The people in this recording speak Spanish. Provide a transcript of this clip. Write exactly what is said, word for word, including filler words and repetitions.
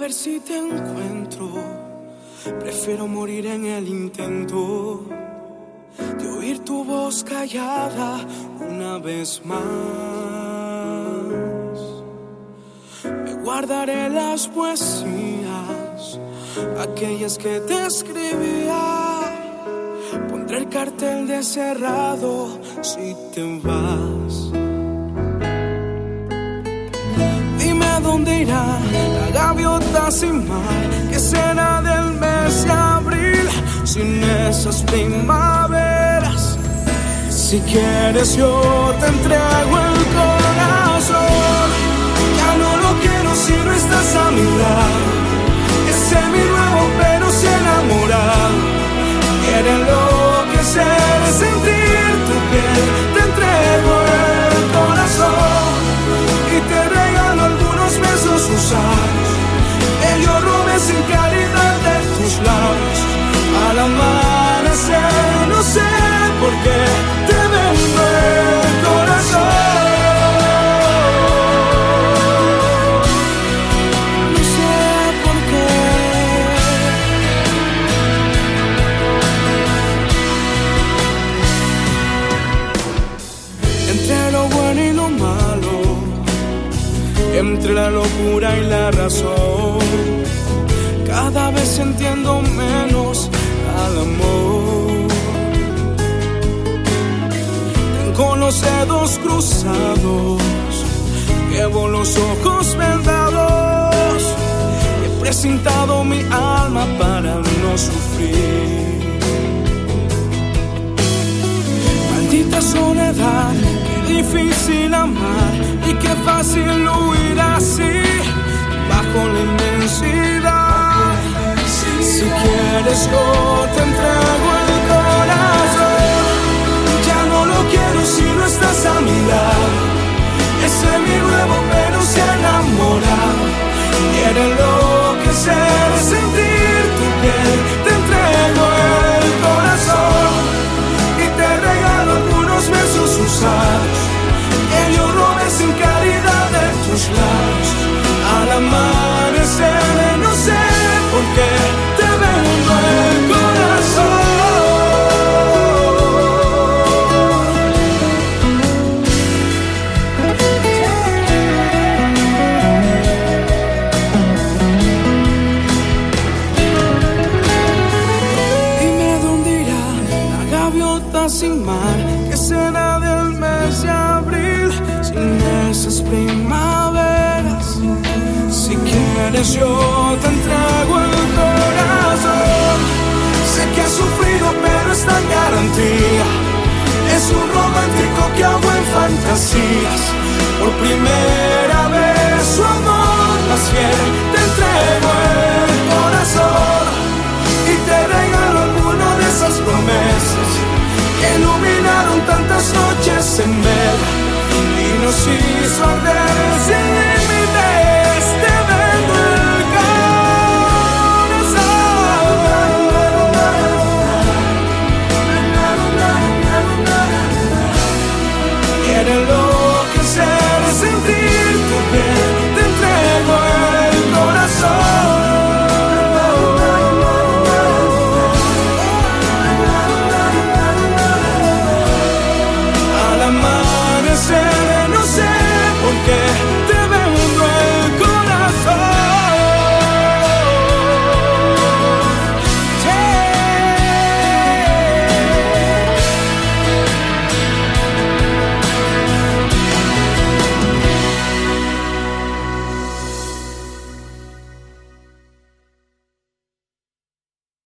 ver si te encuentro. Prefiero morir en el intento de oír tu voz callada una vez más. Me guardaré las poesías, aquellas que te escribía. Pondré el cartel de cerrado si te vas. ¿Dónde irá la gaviota sin mar? ¿Qué será del mes de abril sin esas primaveras? Si quieres yo te entrego el corazón. Ya no lo quiero si no estás a mi lado. Ese mi nuevo pero si enamorado. Quiere enloquecer, sentir tu piel. Te entrego el corazón y te regalo algunos besos usados que yo robé sin caridad de tus labios. Al amanecer no sé por qué te vendo el corazón. No sé por qué. Entre lo bueno y lo malo, entre la locura y la razón, cada vez entiendo menos al amor. Tengo los dedos cruzados, llevo los ojos vendados, he precintado mi alma para no sufrir. Maldita soledad, qué difícil amar y qué fácil huir así bajo la inmensidad. Si quieres yo te entrego el corazón. Ya no lo quiero si no estás a mi lado. Ese es mi nuevo pero se ha enamorado. Quiere enloquecer, sentir tu piel. Te entrego el corazón y te regalo algunos besos usados que yo robé sin caridad de tus labios. Al amanecer no sé por qué te vendo el corazón. Dime dónde irá la gaviota sin mar. ¿Qué será del mes de abril sin esas primaveras? Si quieres yo te entrego el corazón. Sé que has sufrido pero está en garantía. Es un romántico que hago en fantasías. Por primera vez su amor más fiel. Te entrego el corazón y te regalo alguna de esas promesas que iluminaron tantas noches en vela y nos hizo arder